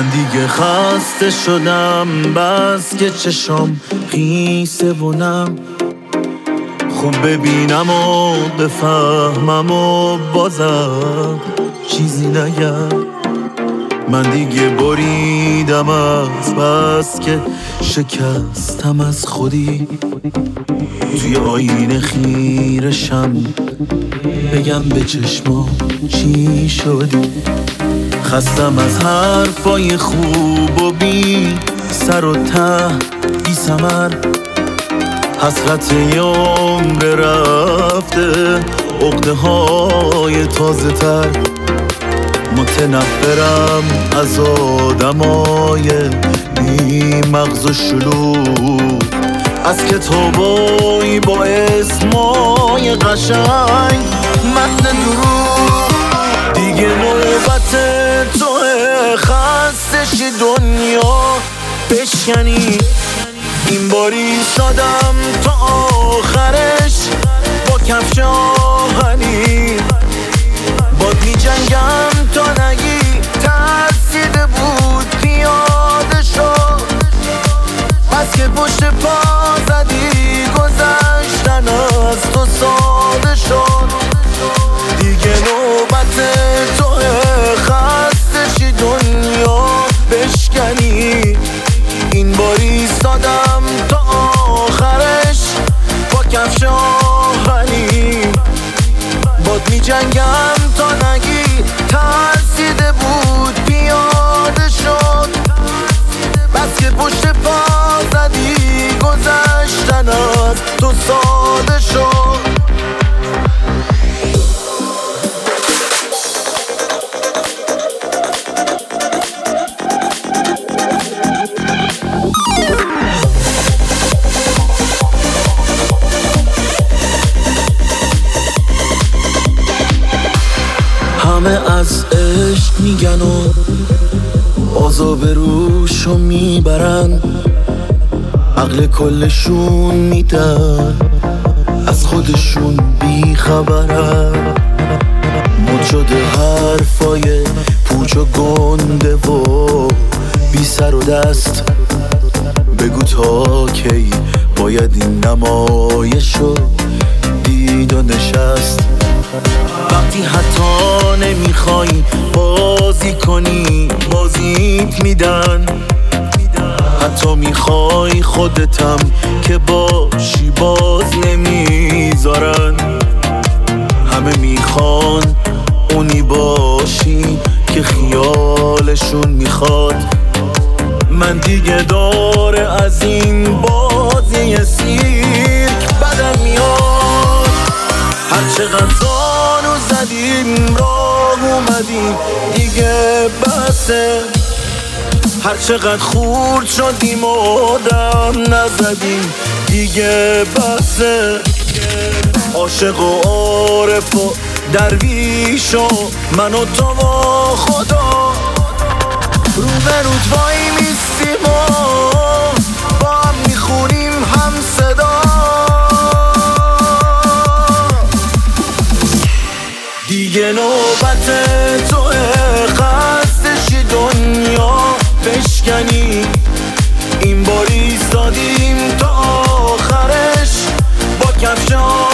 من دیگه خسته شدم، بس که چشام خیسه و نم. خوب ببینم و بفهمم و بازم چیزی نگم. من دیگه بریدم از بس که شکستم از خودی. توی آینه خیرشم بگم به چشمام چی شدی. خستم از حرفای خوب و بی سر و ته بی ثمر. حسرت یه عمر رفته، عقده های تازه تر. متنفرم از آدمای بی مغز و شلوغ، از کتابایی با اسمای قشنگ متن دروغ. دیگه نوبت توه خسته شی دنیا بشکنی. این باری سادم تا آخرش با کفش آهنی. باد می جنگم تا نگی ترسیده بود پیاده شد. بس که پشت پا زدی گذشتن از تو ساده شد. دیگه نوبت توه خسته شی دنیا بشکنی. این باری سادم تا آخرش با کفش آهنی. باد می جنگم تا نگی ترسیده بود پیاده شد. بس که پشت پا زدی گذشتن از تو ساده شد. همه از عشق میگن و عذاب روشو میبرن. عقل کلشون میدن، از خودشون بیخبرن. مد شده حرفای پوچ و گنده و بی سر و دست. بگو تا کی باید این نمایشو دید و نشست. وقتی حتی نمیخوای بازی کنی بازیت میدن. حتی میخوای خودتم که باشی باز نمیذارن. همه میخوان اونی باشی که خیالشون میخواد. من دیگه داره از این بازی سیرک بدم میاد. هر چقدر زانو زدیم راه اومدیم دیگه بسه. هر چقدر خورد شدیم و دم نزدیم دیگه بسه. عاشق و عارف و درویش و من و تو و خدا رو به رود وای میستیم و با هم میخونیم هم صدا. دیگه نوبت توه خسته شی دنیا بشکنی. این باری ایستادیم تا آخرش با کفش